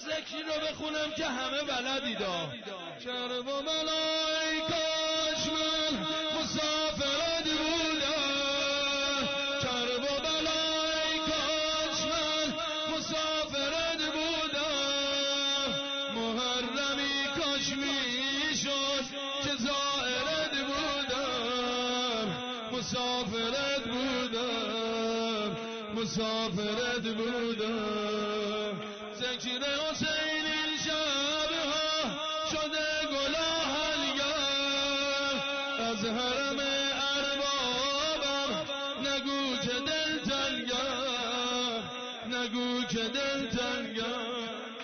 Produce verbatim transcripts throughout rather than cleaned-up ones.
ذکری رو بخونم که همه بلدیدا. کرب و بلای کاش من مسافرت بودم، کرب و بلای کاش من مسافرت بودم، محرمی کاش میشد که زائرت بودم، مسافرت بودم، مسافرت بودم. ذکر حسین این شبها شده گل آهنگر، از حرم اربابم نگو که دل تنگر، نگو که دل تنگر.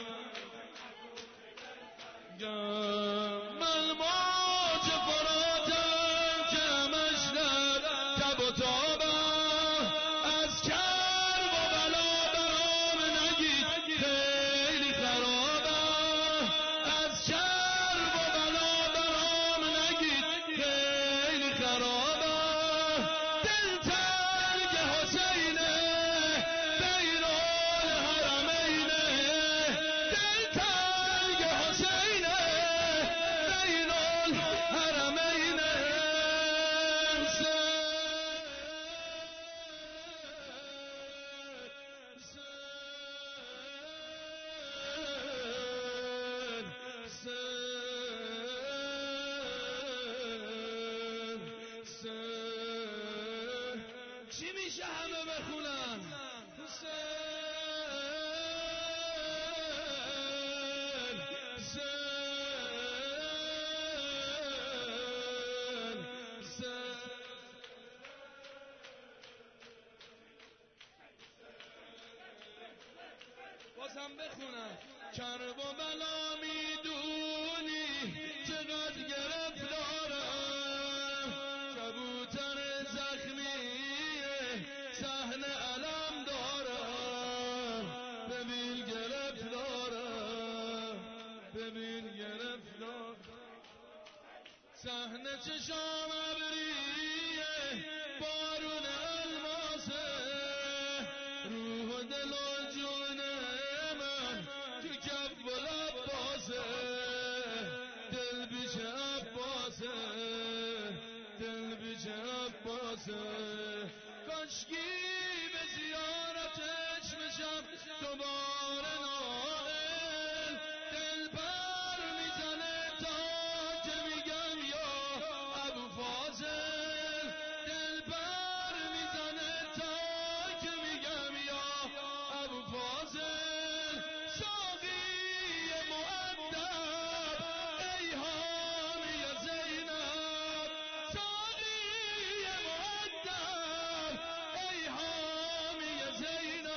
من موج فراتم که همش در تب و تابم، از کرب و بلا برام نگید خیلی خرابم، از کرب و بلا برام نگید خیلی خرابم. دل تنگ حسینه بین الحرمینه، دل تنگ حسینه بین الحرمینه. چی میشه همه بخونن؟ حسین حسین حسین. بازم بخونم. کرب و بلا میدونی چقدر گرفتارم، کبوتر زخمیه صحن علم دارم، ببین گرفتارم، ببین گرفتارم. صحن چشام ابریه بارون الماسه، روح و دل و جون من تو کف و لباسه، دل بیش عباسه، دل بیش عباسه. کاشکی به زیارتش بشم دوباره نائل، دل پر میزنه تا که میگم یا ابو فاضل، دل پر میزنه تا که میگم یا ابو فاضل. ساقی مؤدب ای حامی زینب، ساقی مؤدب ای حامی زینب.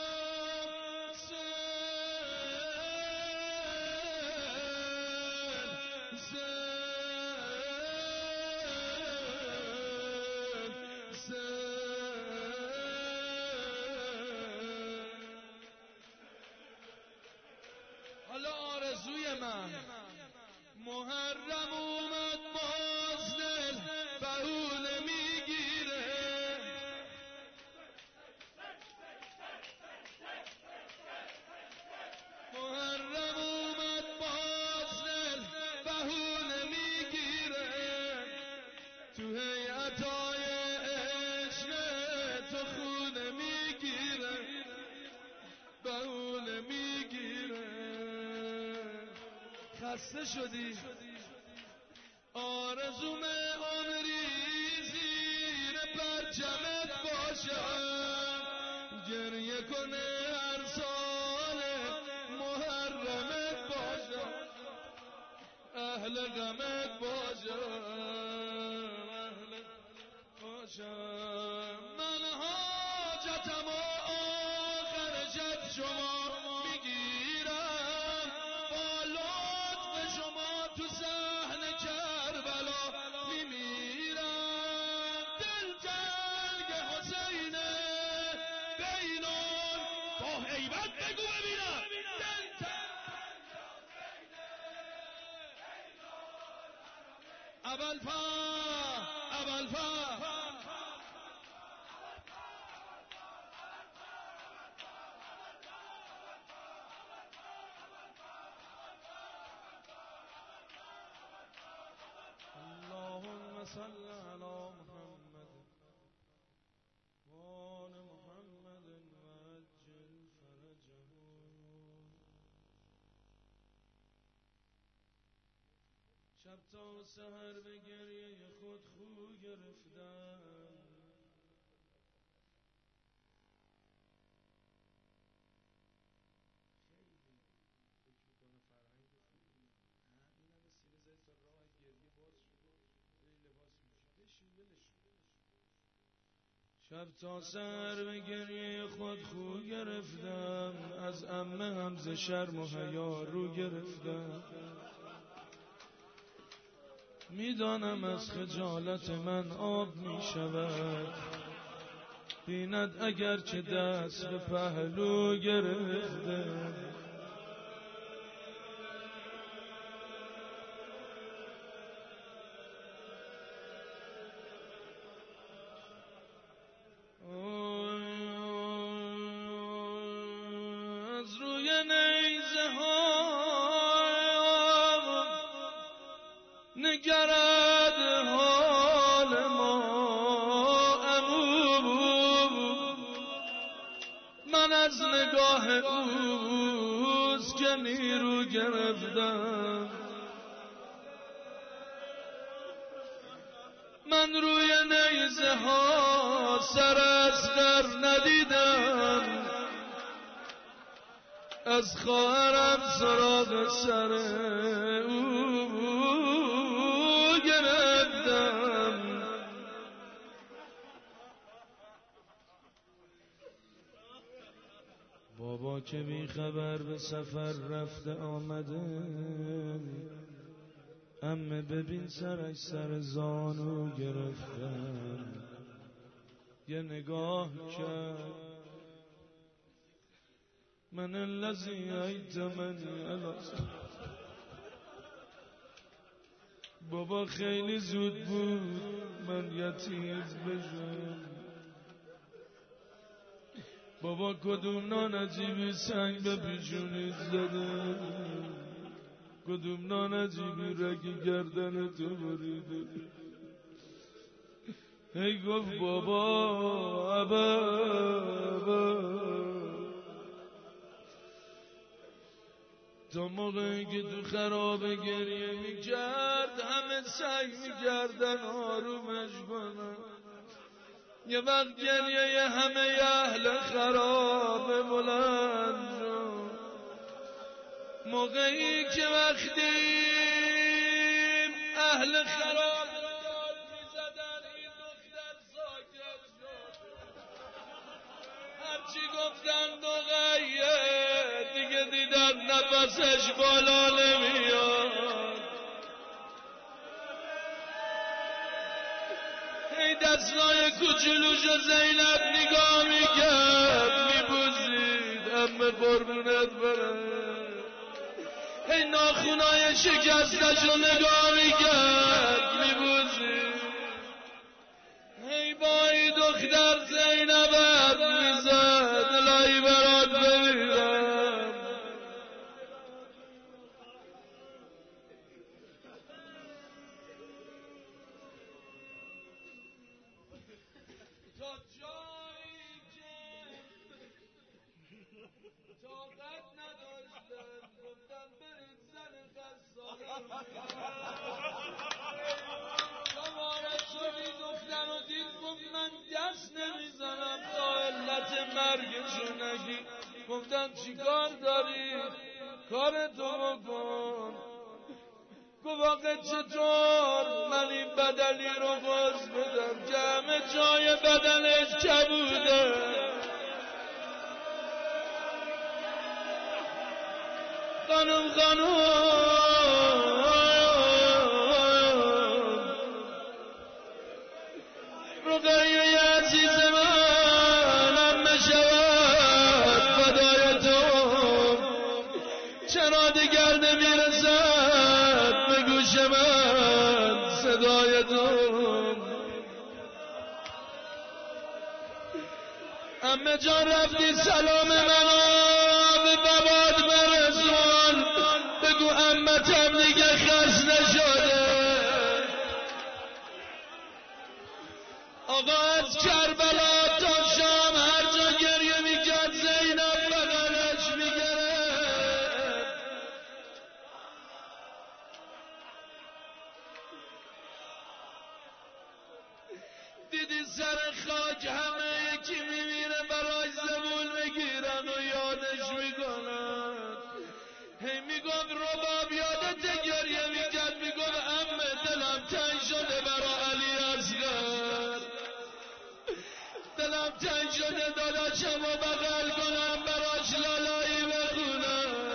حالا آرزوی من، محرم اومد باز دل بهونه میگیره، محرم اومد باز دل بهونه میگیره، تو هیئتای عشق تو خونه میگیره، بهونه میگیره. خسته شدی؟ آرزوم عمری زیر پرچمت باشم، گریه کنه هر سال محرمت باشم، اهل غمت باشم، اهل باشم. من حاجتم و آخر شب شما میگیرم، با لطف شما تو صحن کربلا میمیرم. دل تنگ حسینه بینون، با هیبت بگو ببینم، دل تنگ حسینه بینون. ابوالفضل ابوالفضل صل على محمد وآل محمد وعجل فرجه. شب تا سحر به گریه خود خو گرفتم، خیلی فکر میکنه فرهنگ خوبی نه این همه سینه زد تا راه گریه باز شده این لباس میشه بشین ولش. شب تا سحر به گریه خود خو گرفتم، از عمه هم ز شرم و حیا رو گرفتم. میدانم از خجالت من آب می شود، بیند اگر چه دست به پهلو گرفته. از روی نیزه ها نگرد حال ما عمو، من از نگاه اوست که نیرو گرفتم. من روی نیزه ها سر از در ندیدم، از خواهرم سراغ سر او گرفتم. بابا که بی خبر به سفر رفته آمده، عمه ببین سرش سر زانو گرفتم. یه نگاه کرد من الذی ایتمنی الاست. بابا خیلی زود بود من یتیم بشم. بابا کدوم نانجیبی سنگ به پیشونیت زده، کدوم نانجیبی رگی گردن تو بریده. هی گفت بابا ابا ابا. تا موقعی که تو خرابه گریه میکرد همه سعی میکردن آرومش کنن. یه وقت گریه همه اهل خرابه بلند شد. موقعی که وقتی اهل خرابه داد میزدن این دختر ساکت شد. هرچی گفتن دقیقه دیگه دیدن نفسش بالا نمیاد. ای دستای کوچولوشو زینب نگاه میکرد میبوزید عمه قربونت بره. ای ناخونای شکستشو نگاه میکرد میبوزید. ای بای دختر زینبت میزد الهی برات بمیرم. تا جایی که طاقت نداشتن گفتن برید زن قصابه تا وارد شدی دختر رو دید گفت من دست نمیزنم تا علت مرگشو نگی. گفتن چی کار داری؟ کارتو بکن. گفت آقا چطور من این بدلی رو باز بدم که همه جای بدنش کبوده. خانم خانم رقیه عزیز من هم بشود فدای تو. چرا دیگر نمیرسد به گوش من صدای تو. عمه جان رفتی سلام منو به بابات برسون. بگو عمتم دیگه خسته شده. خاک همه یکی میمیره برای زبون میگیرن و یادش میکنن. هی میگفت رباب یادت گریه میکرد، میگفت عمه دلم تنگ شده برا علی اصغر، دلم تنگ شده داداشم و بغل کنم براش لالایی بخونم.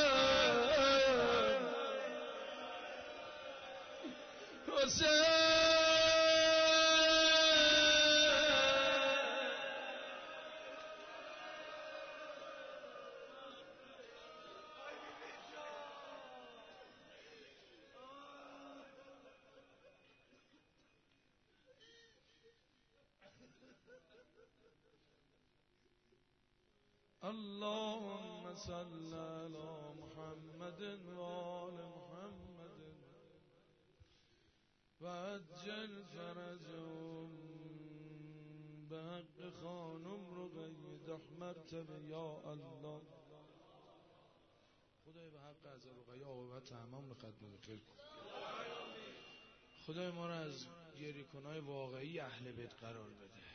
حسین اللهم صل على محمد وآل محمد وعجل فرجهم بحق خانم رقیه ده مرتبه یا الله. خدای به حق از رقیه عاقبت تمام به خدمت خیر کن. خدای ما را از گریه‌کنای واقعی اهل بیت قرار بده.